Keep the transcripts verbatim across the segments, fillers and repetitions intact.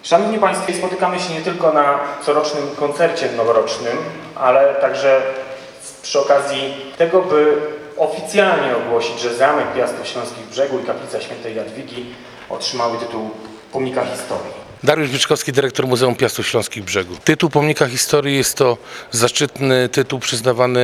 Szanowni Państwo, spotykamy się nie tylko na corocznym koncercie noworocznym, ale także przy okazji tego, by oficjalnie ogłosić, że Zamek Piastów Śląskich Brzegu i Kaplica Świętej Jadwigi otrzymały tytuł Pomnika Historii. Dariusz Byczkowski, dyrektor Muzeum Piastów Śląskich Brzegu. Tytuł Pomnika Historii jest to zaszczytny tytuł przyznawany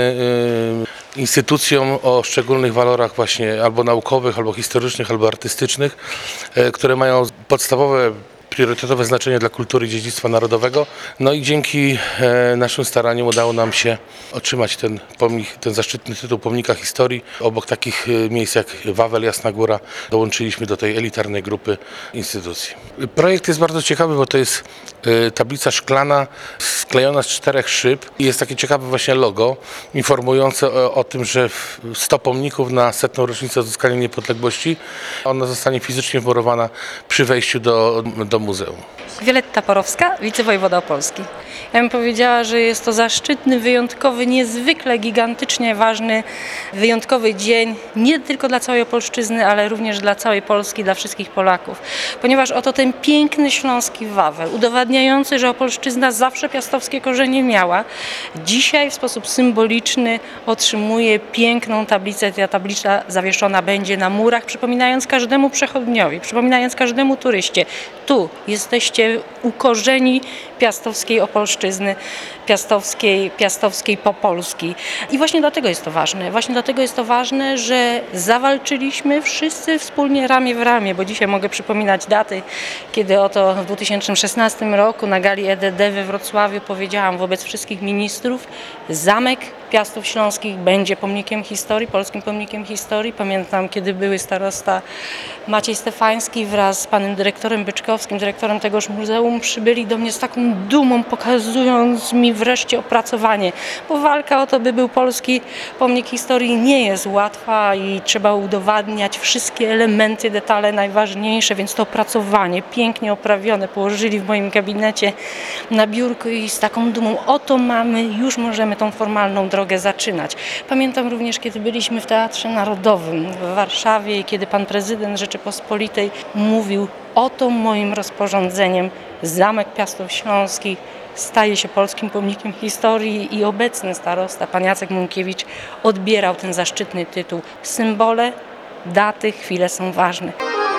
y, instytucjom o szczególnych walorach właśnie albo naukowych, albo historycznych, albo artystycznych, y, które mają podstawowe priorytetowe znaczenie dla kultury i dziedzictwa narodowego. No i dzięki e, naszym staraniom udało nam się otrzymać ten pomnik, ten zaszczytny tytuł Pomnika Historii. Obok takich e, miejsc jak Wawel, Jasna Góra dołączyliśmy do tej elitarnej grupy instytucji. Projekt jest bardzo ciekawy, bo to jest e, tablica szklana sklejona z czterech szyb i jest takie ciekawe właśnie logo informujące o, o tym, że sto pomników na setną rocznicę odzyskania niepodległości. Ona zostanie fizycznie wmurowana przy wejściu do, do muzeum. Wioletta Porowska, wicewojewoda opolski. Ja bym powiedziała, że jest to zaszczytny, wyjątkowy, niezwykle gigantycznie ważny, wyjątkowy dzień, nie tylko dla całej Opolszczyzny, ale również dla całej Polski, dla wszystkich Polaków. Ponieważ oto ten piękny śląski Wawel, udowadniający, że Opolszczyzna zawsze piastowskie korzenie miała, dzisiaj w sposób symboliczny otrzymuje piękną tablicę. Ta tablica zawieszona będzie na murach, przypominając każdemu przechodniowi, przypominając każdemu turyście, tu jesteście u korzeni piastowskiej Opolszczyzny, piastowskiej, piastowskiej Popolski. I właśnie dlatego jest to ważne. Właśnie dlatego jest to ważne, że zawalczyliśmy wszyscy wspólnie ramię w ramię, bo dzisiaj mogę przypominać daty, kiedy oto w dwa tysiące szesnastym roku na gali E D D we Wrocławiu powiedziałam wobec wszystkich ministrów: Zamek Piastów Śląskich będzie pomnikiem historii, polskim pomnikiem historii. Pamiętam, kiedy były starosta Maciej Stefański wraz z panem dyrektorem Byczkowskim, dyrektorem tegoż muzeum, przybyli do mnie z taką dumą, pokazując mi wreszcie opracowanie, bo walka o to, by był polski pomnik historii, nie jest łatwa i trzeba udowadniać wszystkie elementy, detale najważniejsze, więc to opracowanie pięknie oprawione położyli w moim gabinecie na biurku i z taką dumą: oto mamy, już możemy tą formalną drogę zaczynać. Pamiętam również, kiedy byliśmy w Teatrze Narodowym w Warszawie i kiedy pan prezydent Rzeczypospolitej mówił: oto moim rozporządzeniem Zamek Piastów Śląskich staje się polskim pomnikiem historii, i obecny starosta, pan Jacek Munkiewicz, odbierał ten zaszczytny tytuł. Symbole, daty, chwile są ważne.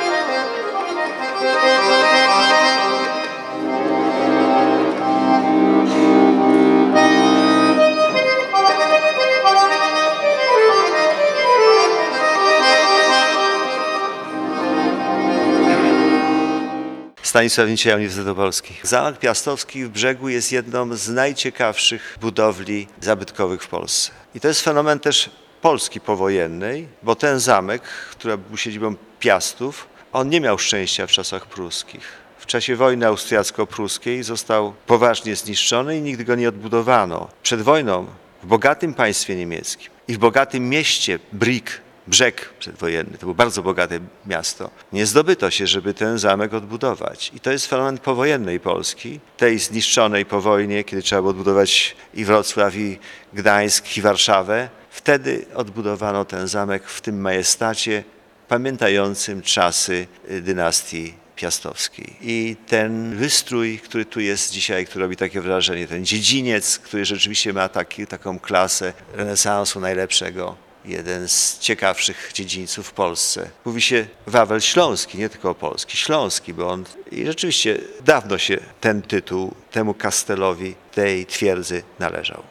Stanisław Niczyja, Uniwersytet Opolski. Zamek Piastowski w Brzegu jest jedną z najciekawszych budowli zabytkowych w Polsce. I to jest fenomen też Polski powojennej, bo ten zamek, który był siedzibą Piastów, on nie miał szczęścia w czasach pruskich. W czasie wojny austriacko-pruskiej został poważnie zniszczony i nigdy go nie odbudowano. Przed wojną w bogatym państwie niemieckim i w bogatym mieście Brig, Brzeg przedwojenny, to było bardzo bogate miasto, nie zdobyto się, żeby ten zamek odbudować. I to jest fenomen powojennej Polski, tej zniszczonej po wojnie, kiedy trzeba było odbudować i Wrocław, i Gdańsk, i Warszawę. Wtedy odbudowano ten zamek w tym majestacie pamiętającym czasy dynastii piastowskiej. I ten wystrój, który tu jest dzisiaj, który robi takie wrażenie, ten dziedziniec, który rzeczywiście ma taki, taką klasę renesansu najlepszego, jeden z ciekawszych dziedzińców w Polsce. Mówi się Wawel Śląski, nie tylko opolski, śląski, bo on i rzeczywiście dawno się ten tytuł temu kastelowi, tej twierdzy należał.